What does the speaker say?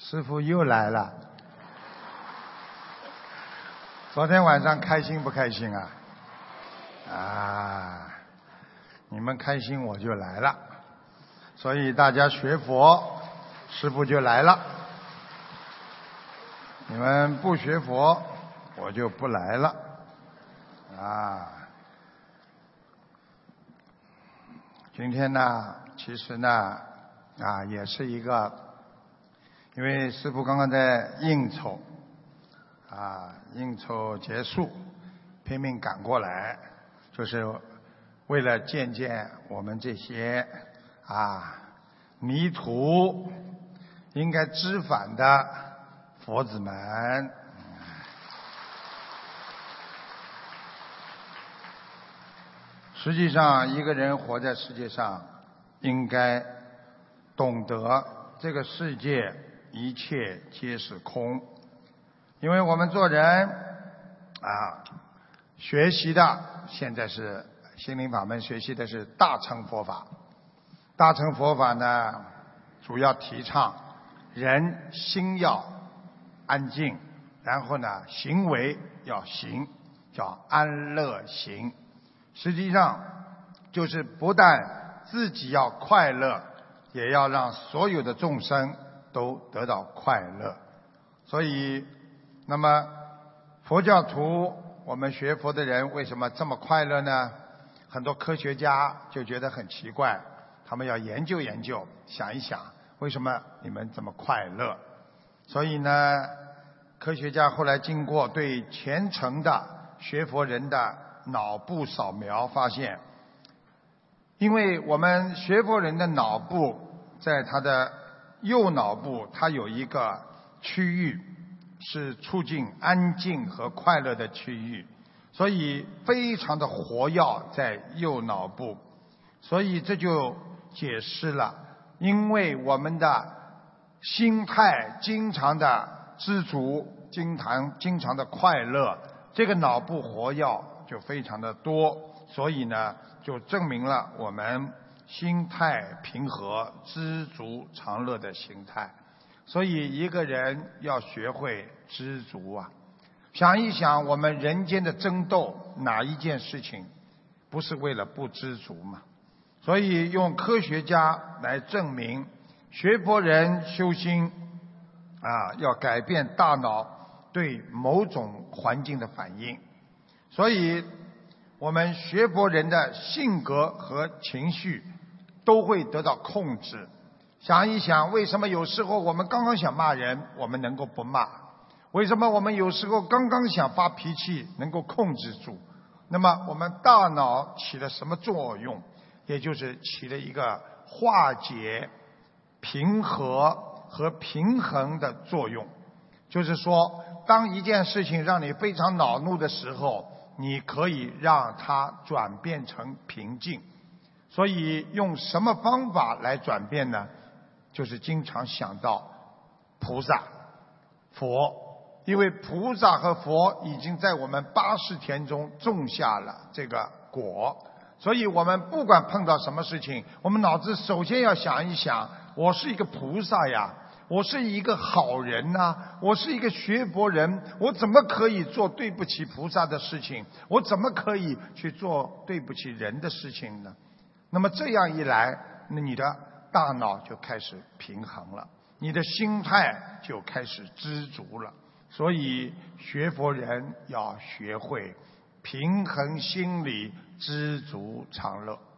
师父又来了。昨天晚上开心不开心啊？啊，你们开心我就来了，所以大家学佛，师父就来了。你们不学佛，我就不来了。啊，今天呢，其实呢，也是一个，因为师父刚刚在应酬，应酬结束，拼命赶过来，就是为了见见我们这些迷途应该知返的佛子们。实际上，一个人活在世界上，应该懂得这个世界一切皆是空。因为我们做人学习的现在是心灵法门，学习的是大乘佛法。大乘佛法呢，主要提倡人心要安静，然后呢，行为要行，叫安乐行。实际上就是不但自己要快乐，也要让所有的众生都得到快乐。所以那么佛教徒，我们学佛的人为什么这么快乐呢？很多科学家就觉得很奇怪，他们要研究研究，想一想为什么你们这么快乐。所以呢，科学家后来经过对虔诚的学佛人的脑部扫描，发现因为我们学佛人的脑部在他的右脑部，它有一个区域是促进安静和快乐的区域，所以非常的活跃在右脑部。所以这就解释了，因为我们的心态经常的知足，经常的快乐，这个脑部活跃就非常的多，所以呢，就证明了我们心态平和、知足常乐的心态。所以一个人要学会知足啊！想一想，我们人间的争斗，哪一件事情不是为了不知足嘛？所以用科学家来证明，学佛人修心要改变大脑对某种环境的反应。所以我们学佛人的性格和情绪都会得到控制。想一想，为什么有时候我们刚刚想骂人，我们能够不骂？为什么我们有时候刚刚想发脾气，能够控制住？那么我们大脑起了什么作用？也就是起了一个化解、平和和平衡的作用。就是说，当一件事情让你非常恼怒的时候，你可以让它转变成平静。所以用什么方法来转变呢？就是经常想到菩萨、佛，因为菩萨和佛已经在我们80田中种下了这个果，所以我们不管碰到什么事情，我们脑子首先要想一想，我是一个菩萨呀，我是一个好人呐，我是一个学佛人，我怎么可以做对不起菩萨的事情？我怎么可以去做对不起人的事情呢？那么这样一来，那你的大脑就开始平衡了，你的心态就开始知足了。所以学佛人要学会平衡心理，知足常乐。